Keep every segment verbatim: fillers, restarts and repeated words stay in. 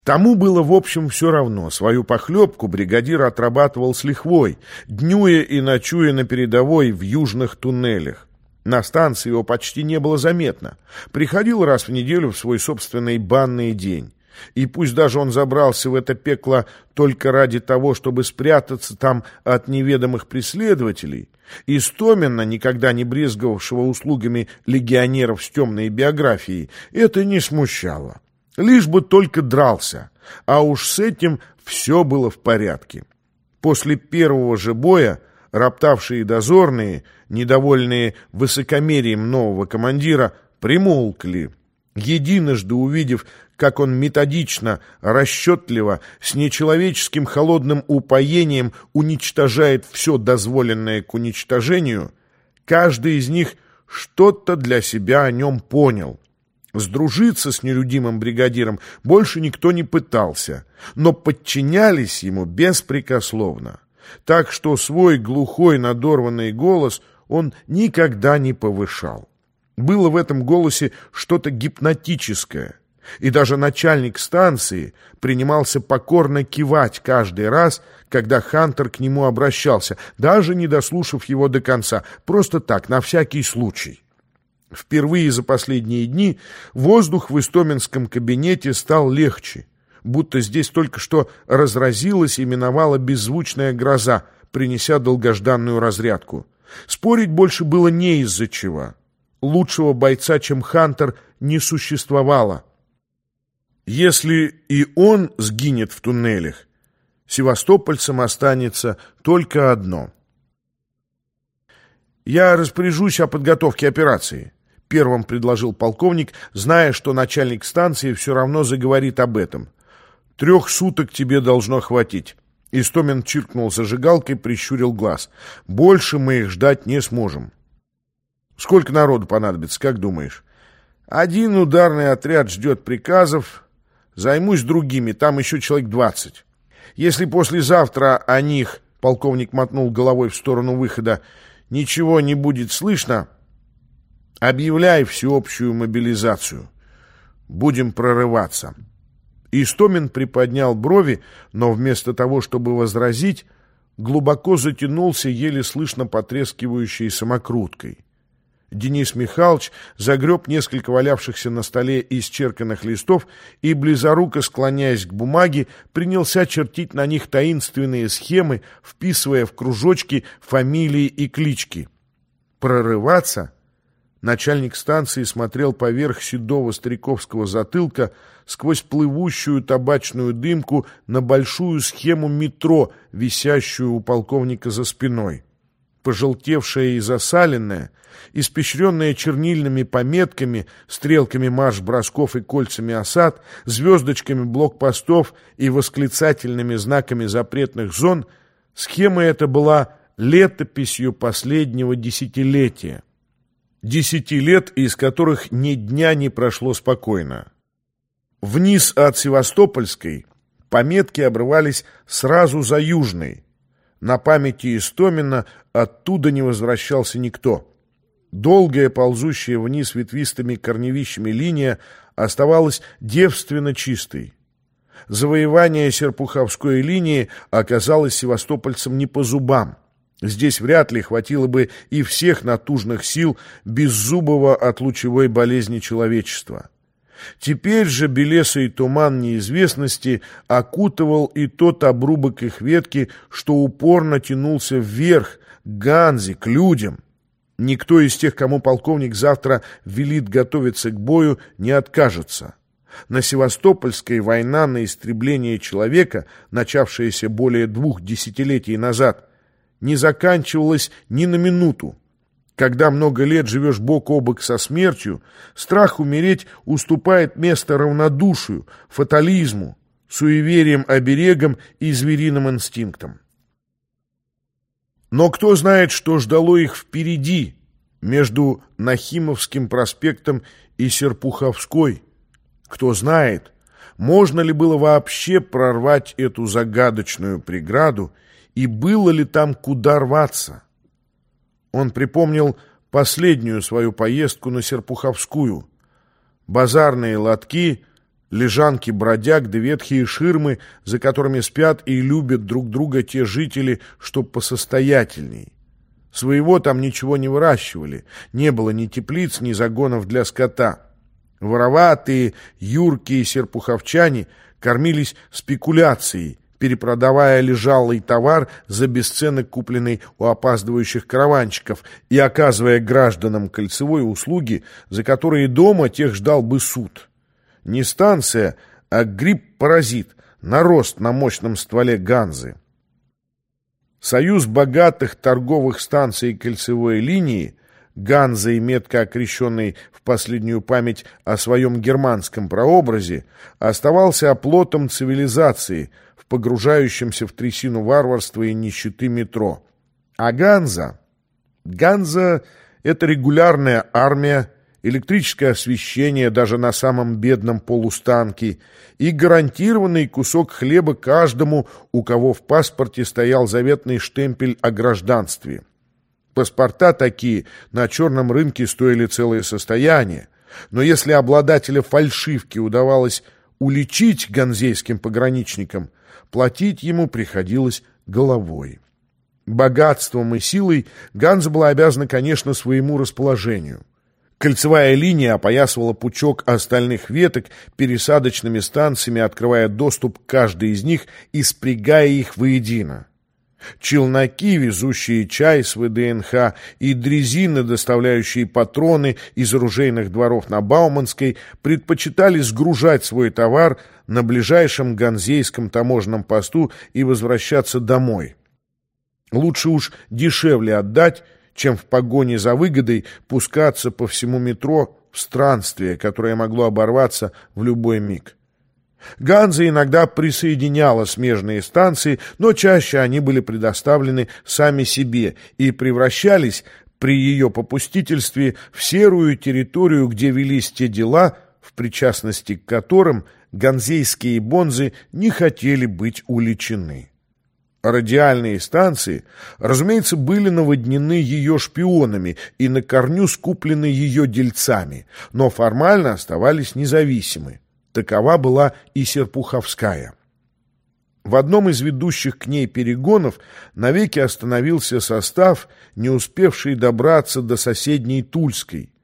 Тому было в общем все равно. Свою похлебку бригадир отрабатывал с лихвой, днюя и ночуя на передовой в южных туннелях. На станции его почти не было заметно. Приходил раз в неделю в свой собственный банный день. И пусть даже он забрался в это пекло только ради того, чтобы спрятаться там от неведомых преследователей, Истомина, никогда не брезговавшего услугами легионеров с темной биографией, это не смущало. Лишь бы только дрался, а уж с этим все было в порядке. После первого же боя роптавшие дозорные, недовольные высокомерием нового командира, примолкли. Единожды увидев, как он методично, расчетливо, с нечеловеческим холодным упоением уничтожает все дозволенное к уничтожению, каждый из них что-то для себя о нем понял. Сдружиться с нелюдимым бригадиром больше никто не пытался, но подчинялись ему беспрекословно. Так что свой глухой надорванный голос он никогда не повышал. Было в этом голосе что-то гипнотическое, и даже начальник станции принимался покорно кивать каждый раз, когда Хантер к нему обращался, даже не дослушав его до конца, просто так, на всякий случай. Впервые за последние дни воздух в истоминском кабинете стал легче, будто здесь только что разразилась и миновала беззвучная гроза, принеся долгожданную разрядку. Спорить больше было не из-за чего. Лучшего бойца, чем Хантер, не существовало. Если и он сгинет в туннелях, севастопольцам останется только одно. «Я распоряжусь о подготовке операции», — первым предложил полковник, зная, что начальник станции все равно заговорит об этом. «Трех суток тебе должно хватить». Истомин чиркнул зажигалкой, прищурил глаз. «Больше мы их ждать не сможем». «Сколько народу понадобится, как думаешь?» «Один ударный отряд ждет приказов. Займусь другими, там еще человек двадцать. Если послезавтра о них, — полковник мотнул головой в сторону выхода, — ничего не будет слышно, объявляй всеобщую мобилизацию. Будем прорываться». Истомин приподнял брови, но вместо того, чтобы возразить, глубоко затянулся еле слышно потрескивающей самокруткой. Денис Михайлович загреб несколько валявшихся на столе исчерканных листов и, близоруко склоняясь к бумаге, принялся чертить на них таинственные схемы, вписывая в кружочки фамилии и клички. «Прорываться?» Начальник станции смотрел поверх седого стариковского затылка сквозь плывущую табачную дымку на большую схему метро, висящую у полковника за спиной. Пожелтевшая и засаленная, испещренная чернильными пометками, стрелками марш-бросков и кольцами осад, звездочками блокпостов и восклицательными знаками запретных зон, схема эта была летописью последнего десятилетия. Десяти лет, из которых ни дня не прошло спокойно. Вниз от Севастопольской пометки обрывались сразу за Южной. На памяти Истомина оттуда не возвращался никто. Долгая, ползущая вниз ветвистыми корневищами линия оставалась девственно чистой. Завоевание Серпуховской линии оказалось севастопольцам не по зубам. Здесь вряд ли хватило бы и всех натужных сил беззубого от лучевой болезни человечества. Теперь же белесый туман неизвестности окутывал и тот обрубок их ветки, что упорно тянулся вверх, к Ганзе, к людям. Никто из тех, кому полковник завтра велит готовиться к бою, не откажется. На Севастопольской война на истребление человека, начавшаяся более двух десятилетий назад, не заканчивалась ни на минуту. Когда много лет живешь бок о бок со смертью, страх умереть уступает место равнодушию, фатализму, суевериям-оберегам и звериным инстинктам. Но кто знает, что ждало их впереди, между Нахимовским проспектом и Серпуховской? Кто знает, можно ли было вообще прорвать эту загадочную преграду, и было ли там куда рваться? Он припомнил последнюю свою поездку на Серпуховскую. Базарные лотки, Лежанки бродяг да ветхие ширмы, за которыми спят и любят друг друга те жители, что посостоятельней. Своего там ничего не выращивали, не было ни теплиц, ни загонов для скота. Вороватые, юркие серпуховчане кормились спекуляцией, перепродавая лежалый товар за бесценок, купленный у опаздывающих караванщиков, и оказывая гражданам кольцевой услуги, за которые дома тех ждал бы суд. Не станция, а гриб-паразит, нарост на мощном стволе Ганзы. Союз богатых торговых станций кольцевой линии, Ганзой, метко окрещенный в последнюю память о своем германском прообразе, оставался оплотом цивилизации в погружающемся в трясину варварства и нищеты метро. А Ганза? Ганза — это регулярная армия, электрическое освещение даже на самом бедном полустанке и гарантированный кусок хлеба каждому, у кого в паспорте стоял заветный штемпель о гражданстве. Паспорта такие на черном рынке стоили целое состояние, но если обладателя фальшивки удавалось уличить ганзейским пограничникам, платить ему приходилось головой. Богатством и силой Ганза была обязана, конечно, своему расположению. Кольцевая линия опоясывала пучок остальных веток пересадочными станциями, открывая доступ к каждой из них и спрягая их воедино. Челноки, везущие чай с вэ дэ эн ха, и дрезины, доставляющие патроны из оружейных дворов на Бауманской, предпочитали сгружать свой товар на ближайшем ганзейском таможенном посту и возвращаться домой. Лучше уж дешевле отдать, чем в погоне за выгодой пускаться по всему метро в странствие, которое могло оборваться в любой миг. Ганза иногда присоединяла смежные станции, но чаще они были предоставлены сами себе и превращались при ее попустительстве в серую территорию, где велись те дела, в причастности к которым ганзейские бонзы не хотели быть уличены. Радиальные станции, разумеется, были наводнены ее шпионами и на корню скуплены ее дельцами, но формально оставались независимы. Такова была и Серпуховская. В одном из ведущих к ней перегонов навеки остановился состав, не успевший добраться до соседней Тульской.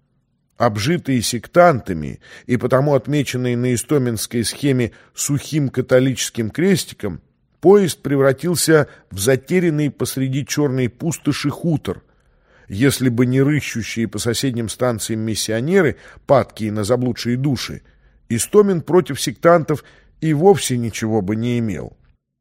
Обжитые сектантами и потому отмеченные на истоминской схеме сухим католическим крестиком, поезд превратился в затерянный посреди черной пустоши хутор. Если бы не рыщущие по соседним станциям миссионеры, падкие на заблудшие души, Истомин против сектантов и вовсе ничего бы не имел.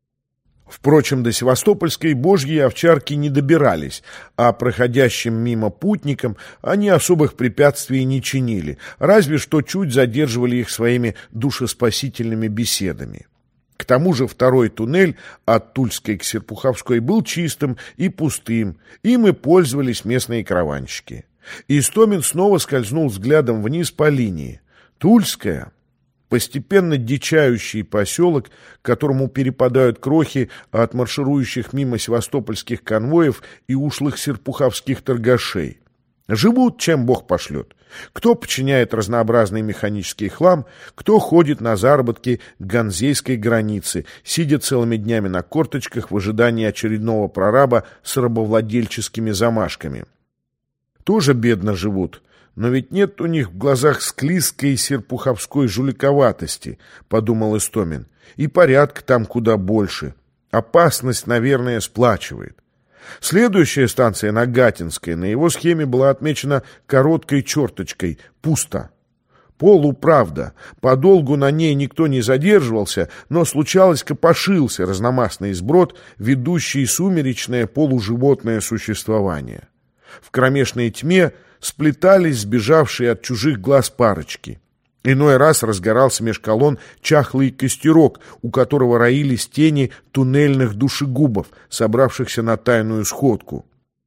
Впрочем, до Севастопольской божьи овчарки не добирались, а проходящим мимо путникам они особых препятствий не чинили, разве что чуть задерживали их своими душеспасительными беседами. К тому же второй туннель от Тульской к Серпуховской был чистым и пустым, им и пользовались местные караванщики. Истомин снова скользнул взглядом вниз по линии. Тульская — постепенно дичающий поселок, которому перепадают крохи от марширующих мимо севастопольских конвоев и ушлых серпуховских торгашей. Живут, чем Бог пошлет. Кто подчиняет разнообразный механический хлам, кто ходит на заработки к ганзейской границе, сидя целыми днями на корточках в ожидании очередного прораба с рабовладельческими замашками. Тоже бедно живут, но ведь нет у них в глазах склизкой серпуховской жуликоватости, подумал Истомин, и порядка там куда больше. Опасность, наверное, сплачивает. Следующая станция, Нагатинская, на его схеме была отмечена короткой черточкой «Пусто». Полуправда. Подолгу на ней никто не задерживался, но случалось копошился разномастный сброд, ведущий сумеречное полуживотное существование. В кромешной тьме сплетались сбежавшие от чужих глаз парочки. Иной раз разгорался меж колонн чахлый костерок, у которого роились тени туннельных душегубов, собравшихся на тайную сходку.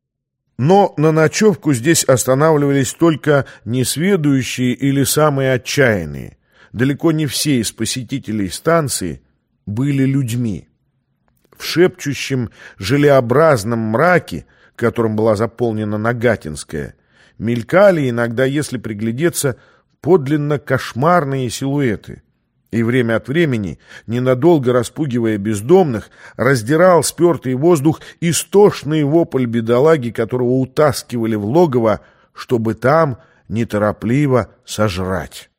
Но на ночевку здесь останавливались только несведущие или самые отчаянные. Далеко не все из посетителей станции были людьми. В шепчущем желеобразном мраке, которым была заполнена Нагатинская, мелькали иногда, если приглядеться, подлинно кошмарные силуэты. и время от времени, ненадолго распугивая бездомных, раздирал спертый воздух истошный вопль бедолаги, которого утаскивали в логово, чтобы там неторопливо сожрать.